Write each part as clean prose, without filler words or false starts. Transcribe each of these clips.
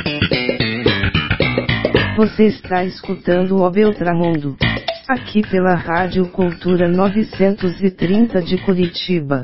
Você está escutando o Beltramundo, aqui pela Rádio Cultura 930 de Curitiba.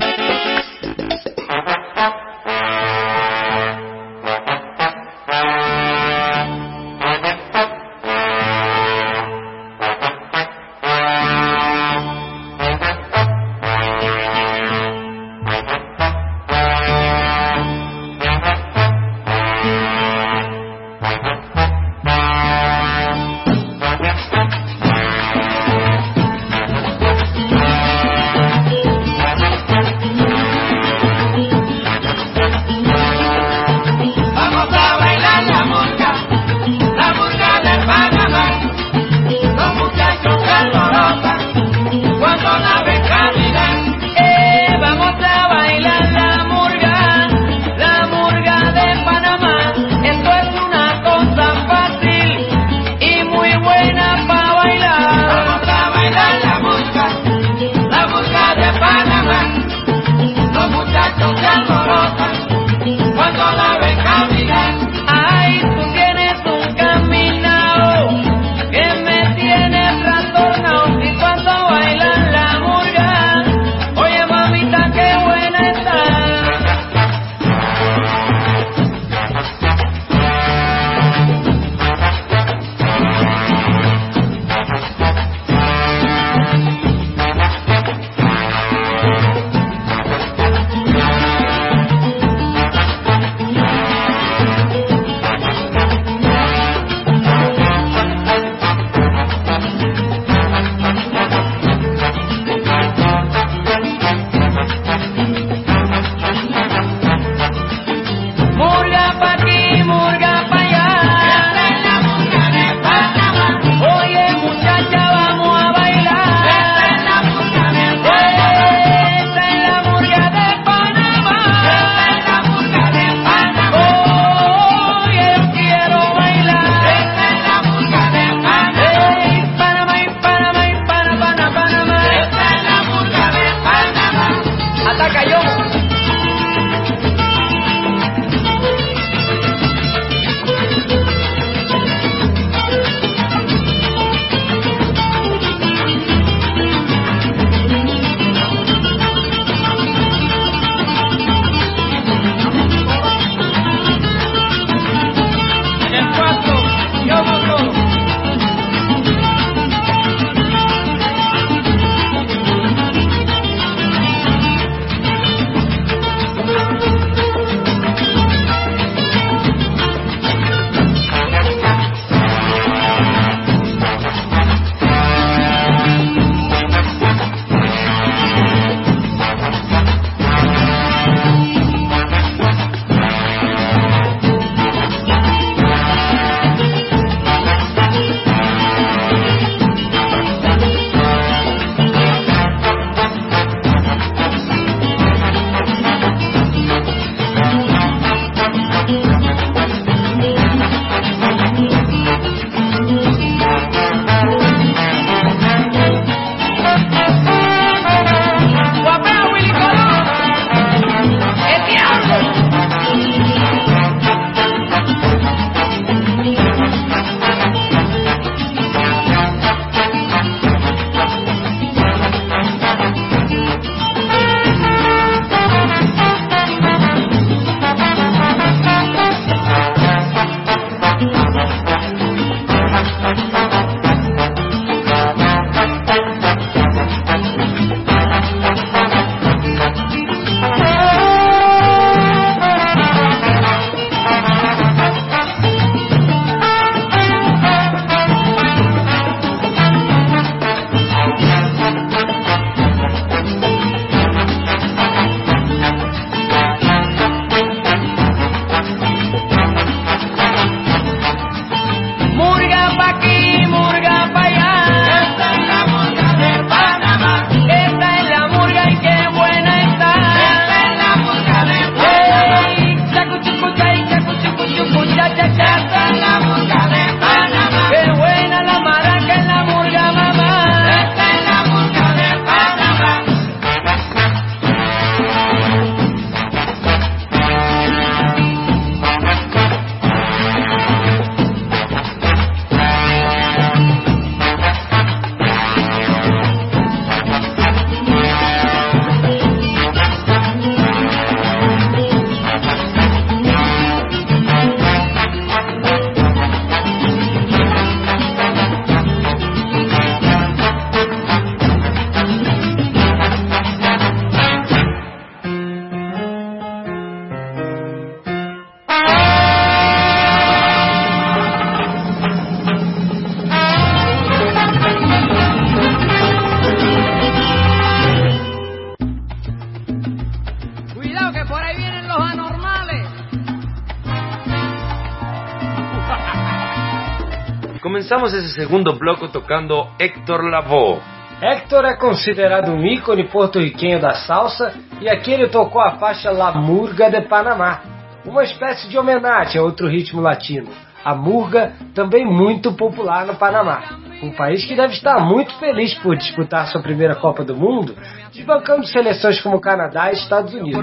Comenzamos esse segundo bloco tocando Héctor Lavoe. Héctor é considerado um ícone porto-riquenho da salsa e aqui ele tocou a faixa La Murga de Panamá, uma espécie de homenagem a outro ritmo latino, a murga, também muito popular no Panamá, um país que deve estar muito feliz por disputar sua primeira Copa do Mundo, desbancando seleções como Canadá e Estados Unidos.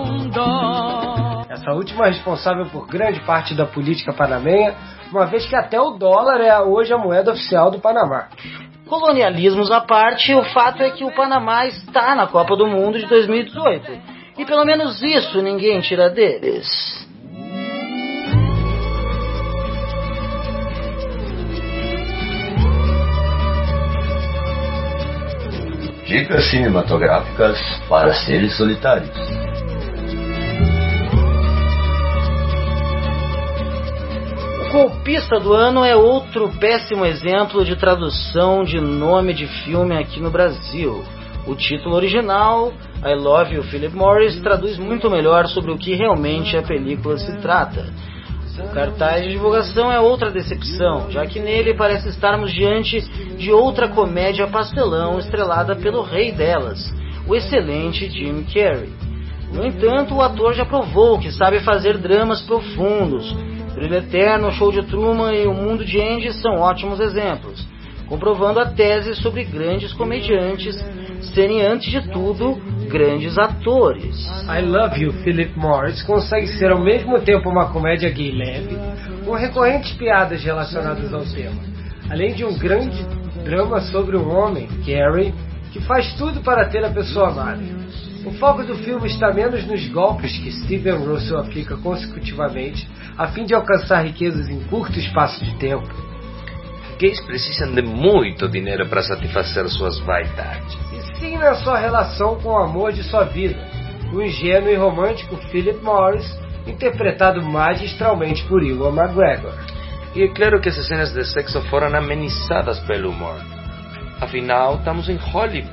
Essa última é responsável por grande parte da política panamenha, uma vez que até o dólar é hoje a moeda oficial do Panamá. Colonialismos à parte, o fato é que o Panamá está na Copa do Mundo de 2018. E pelo menos isso ninguém tira deles. Dicas cinematográficas para seres solitários. O Golpista do Ano é outro péssimo exemplo de tradução de nome de filme aqui no Brasil. O título original, I Love You, Philip Morris, traduz muito melhor sobre o que realmente a película se trata. O cartaz de divulgação é outra decepção, já que nele parece estarmos diante de outra comédia pastelão estrelada pelo rei delas, o excelente Jim Carrey. No entanto, o ator já provou que sabe fazer dramas profundos. Brilho Eterno, Show de Truman e O Mundo de Andy são ótimos exemplos, comprovando a tese sobre grandes comediantes serem, antes de tudo, grandes atores. I Love You, Philip Morris consegue ser ao mesmo tempo uma comédia gay leve, com recorrentes piadas relacionadas ao tema, além de um grande drama sobre um homem, Carrey, que faz tudo para ter a pessoa amada. O foco do filme está menos nos golpes que Steven Russell aplica consecutivamente a fim de alcançar riquezas em curto espaço de tempo. Gays precisam de muito dinheiro para satisfazer suas vaidades. E sim na sua relação com o amor de sua vida, o ingênuo e romântico Philip Morris, interpretado magistralmente por Ewan McGregor. E é claro que as cenas de sexo foram amenizadas pelo humor. Afinal, estamos em Hollywood,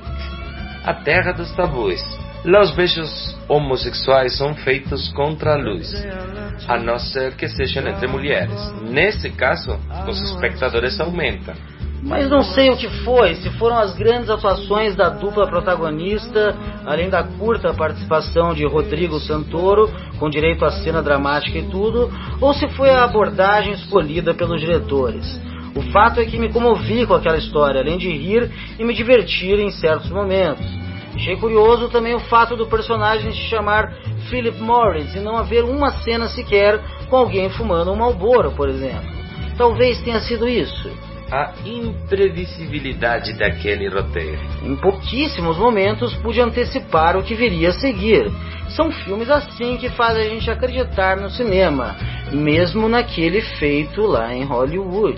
a terra dos tabus. Os beijos homossexuais são feitos contra a luz, a não ser que sejam entre mulheres. Nesse caso, os espectadores aumentam. Mas não sei o que foi, se foram as grandes atuações da dupla protagonista, além da curta participação de Rodrigo Santoro, com direito à cena dramática e tudo, ou se foi a abordagem escolhida pelos diretores. O fato é que me comovi com aquela história, além de rir e me divertir em certos momentos. Achei curioso também o fato do personagem se chamar Philip Morris e não haver uma cena sequer com alguém fumando um Marlboro, por exemplo. Talvez tenha sido isso. A imprevisibilidade daquele roteiro. Em pouquíssimos momentos pude antecipar o que viria a seguir. São filmes assim que fazem a gente acreditar no cinema, mesmo naquele feito lá em Hollywood.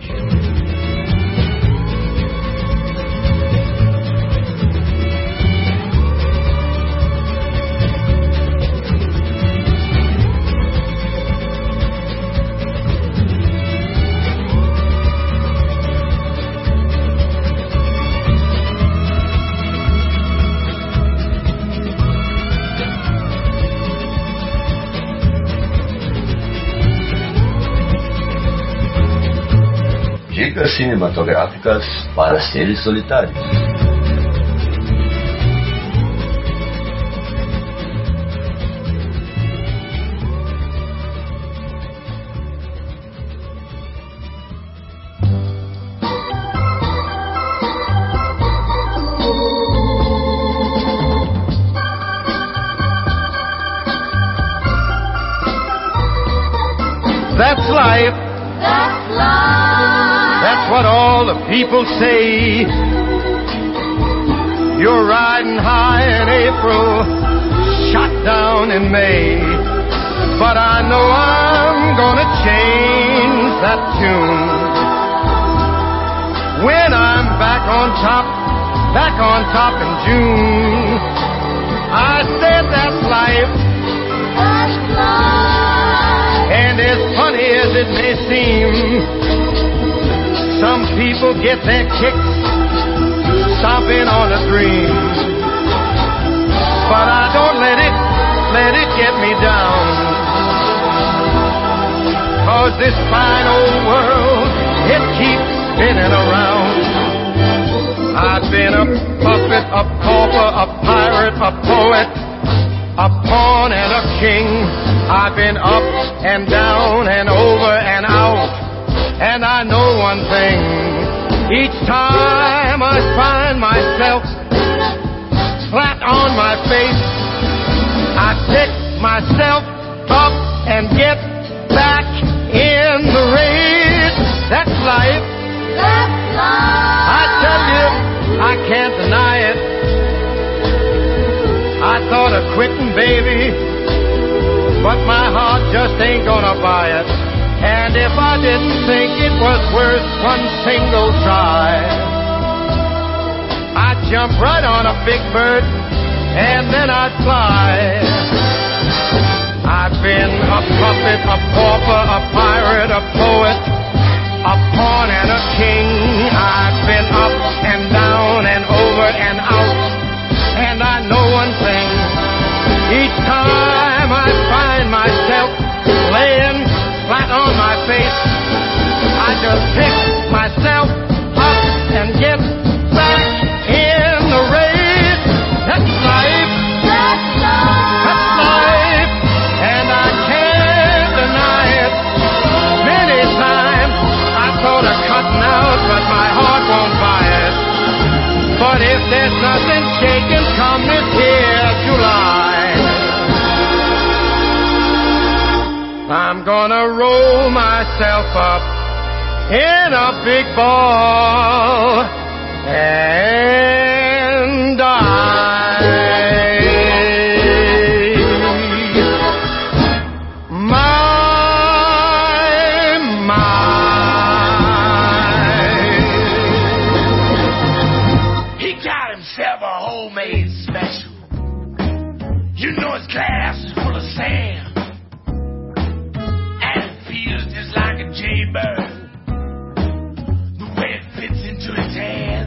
Dicas cinematográficas para seres solitários. That's life. That's life. That's what all the people say. You're riding high in April, shot down in May. But I know I'm gonna change that tune. When I'm back on top in June. I said that's life. That's life. And as funny as it may seem, some people get their kicks stomping on a dream. But I don't let it get me down. 'Cause this fine old world, it keeps spinning around. I've been a puppet, a pauper, a pirate, a poet, a pawn and a king. I've been up and down and over and out. And I know one thing. Each time I find myself flat on my face, I pick myself up and get back in the race. That's life. That's life. I tell you, I can't deny it. I thought of quitting, baby, but my heart just ain't gonna buy it. And if I didn't think it was worth one single try, I'd jump right on a big bird and then I'd fly. I've been a puppet, a pauper, a pirate, a poet, a pawn and a king. I've been up and down and over and out. And I know one thing. Each time I find myself laying flat on my face, I just pick myself up and get back in the race. That's life. That's life. That's life. And I can't deny it. Many times I thought of cutting out, but my heart won't buy it. But if there's nothing shaking come this here July, I'm gonna roll myself up in a big ball and die. He got himself a homemade special. You know his glass is full of sand. Just like a jaybird, the way it fits into his hand.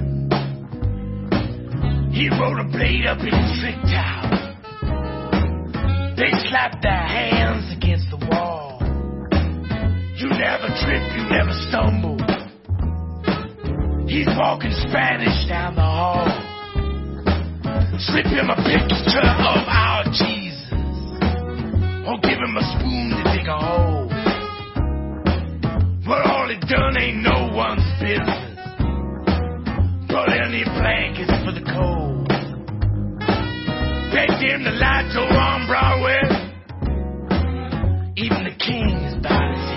He rode a blade up in his trick tower. They slapped their hands against the wall. You never trip, you never stumble. He's walking Spanish down the hall. Slip him a picture of our Jesus, or give him a spoon to dig a hole. But all he done ain't no one's business. Brought any blankets for the cold. They dim the lights over on Broadway. Even the king is bowed his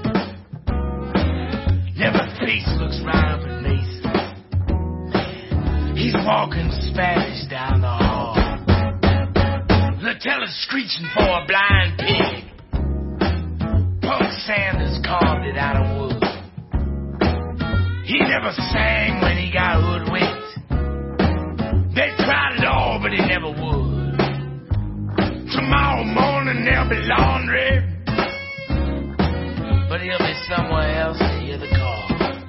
head. Never face looks right up at Mason. He's walking Spanish down the hall. The teller's screeching for a blind pig. Punk Sanders carved it out of wood. He never sang when he got hoodwinked. They tried it all, but he never would. Tomorrow morning there'll be laundry, but he'll be somewhere else to hear the call.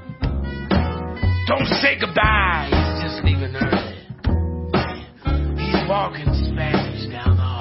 Don't say goodbye, he's just leaving early. He's walking Spanish down the hall.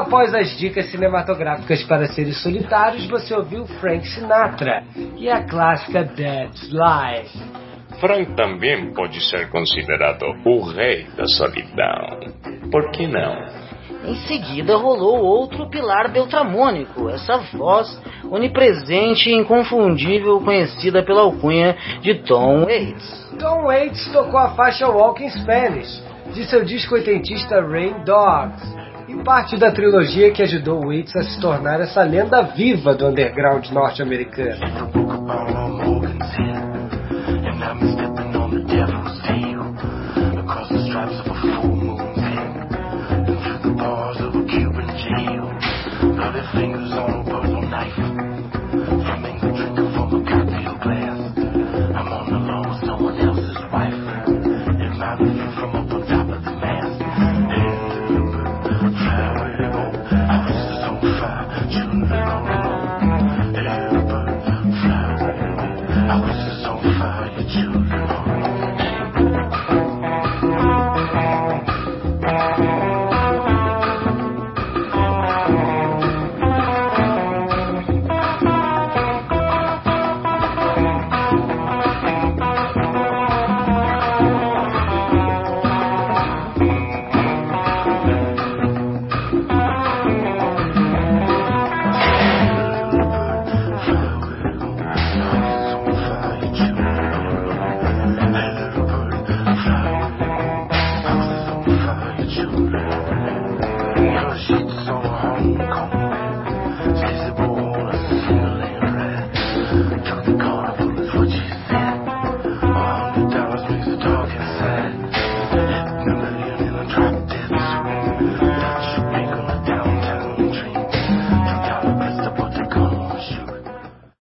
Após as dicas cinematográficas para seres solitários, você ouviu Frank Sinatra e a clássica That's Life. Frank também pode ser considerado o rei da solidão. Por que não? Em seguida rolou outro pilar beltramônico, essa voz onipresente e inconfundível conhecida pela alcunha de Tom Waits. Tom Waits tocou a faixa Walking Spanish, de seu disco oitentista Rain Dogs, e parte da trilogia que ajudou Waits a se tornar essa lenda viva do underground norte-americano.